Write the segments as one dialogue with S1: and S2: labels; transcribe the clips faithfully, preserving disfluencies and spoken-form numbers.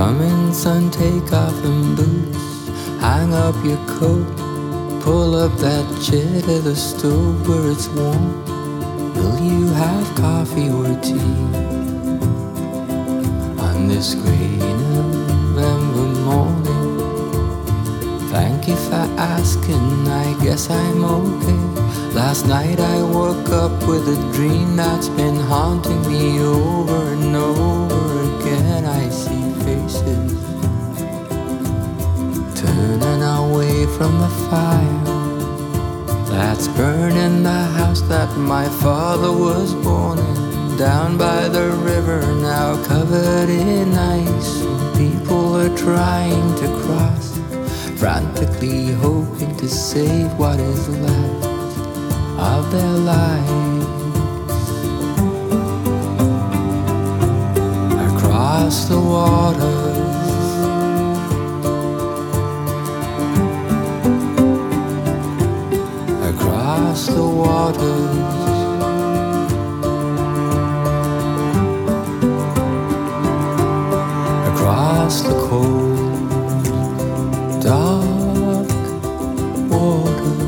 S1: Come in, son, take off them boots, hang up your coat, pull up that chair to the stove where it's warm. Will you have coffee or tea on this gray November morning? Thank you for asking, I guess I'm okay. Last night I woke up with a dream that's been haunting me over and over again. I see faces turning away from the fire that's burning the house that my father was born in, down by the river now covered in ice. People are trying to cross, frantically hoping to save what is left of their lives. Across the waters, across the waters, across the cold, dark waters.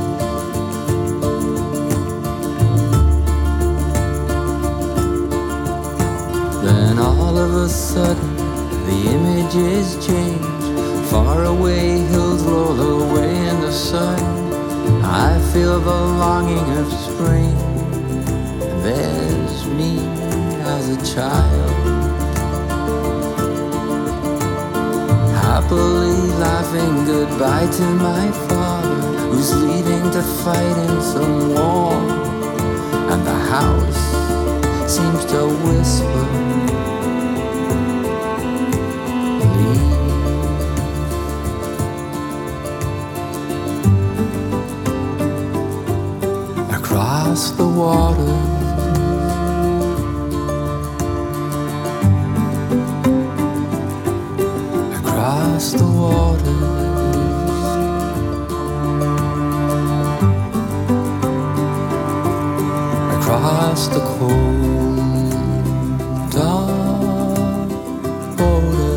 S1: Then all of a sudden the images change. Far away hills roll away in the sun. I feel the longing of spring. There's me as a child, happily laughing goodbye to my father, who's leaving to fight in some war. And the house seems to whisper, leave. Across the water, across the water, across the cold, dark waters.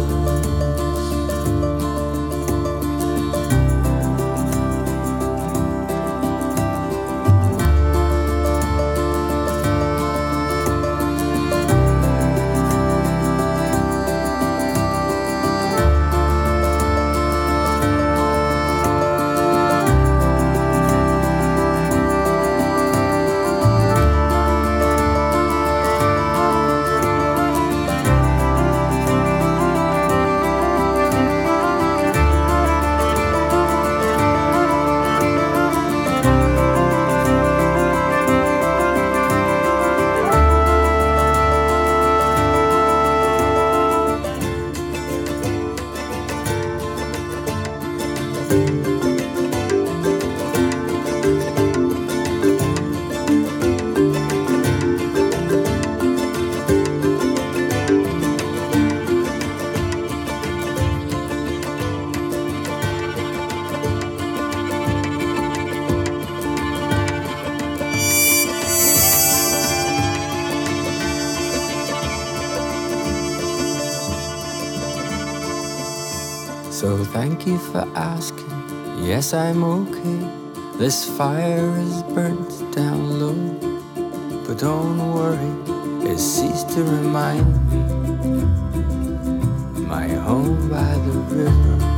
S1: So thank you for asking, yes I'm okay. This fire is burnt down low, but don't worry, it ceased to remind me my home by the river.